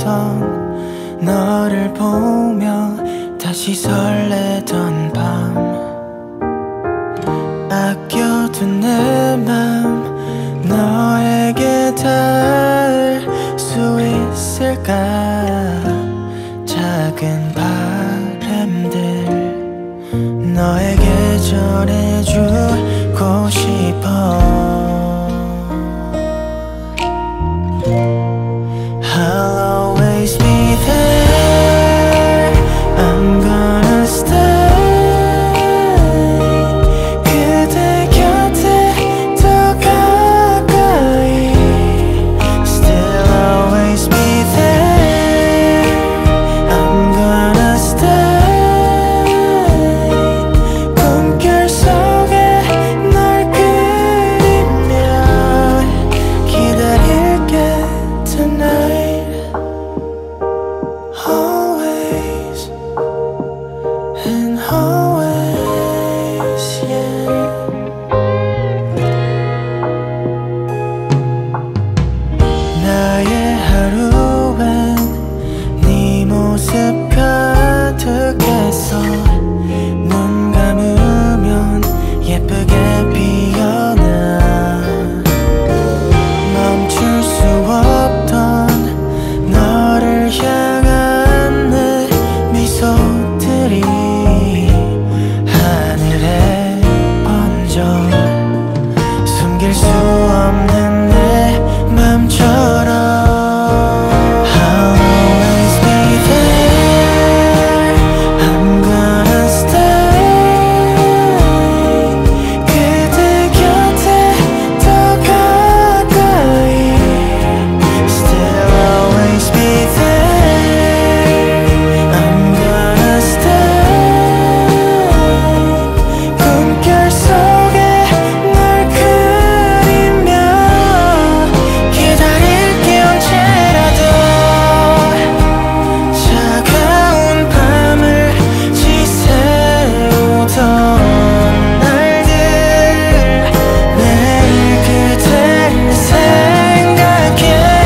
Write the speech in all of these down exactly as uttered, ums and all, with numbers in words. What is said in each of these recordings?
없던 너를 보며 다시 설레던 밤, 아껴둔 내 맘 너에게 닿을 수 있을까. 작은 바람들 너에게 전해주고 싶어. I'll always be there. I'm gonna stay. 그대 곁에 더 가까이. Still always be there. I'm gonna stay. 꿈결 속에 널 그리며 기다릴게 tonight. Always and always, yeah. 나의 하루엔 네 모습 가득해서 눈 감으면 예쁘게 피어나. 멈출 수 없던 너를 향한 내 미소들이 하늘에 번져. 숨길 수 없는 내 맘처럼. I'll always be there. I'm gonna stay. 그대 곁에 더 가까이. Still always be there. I'm gonna stay. 꿈결 속에 널 그리며 기다릴게 언제라도. 차가운 밤을 지새우던 날들 매일 그대를 생각해.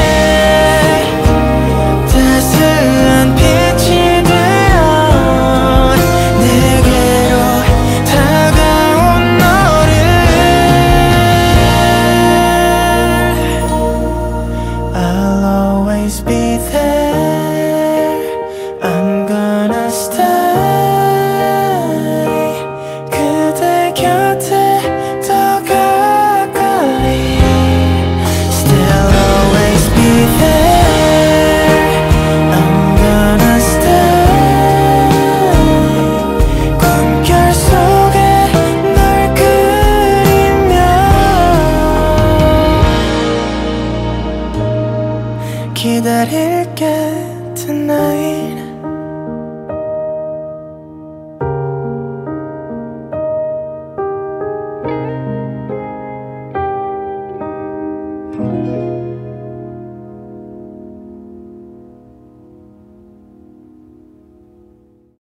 따스한 빛이 되어 내게로 다가온 너를. I'll always be there. I'm gonna stay. 그대 곁에 더 가까이. Still always be there. I'm gonna stay. 꿈결 속에 널 그리며 기다릴게 tonight.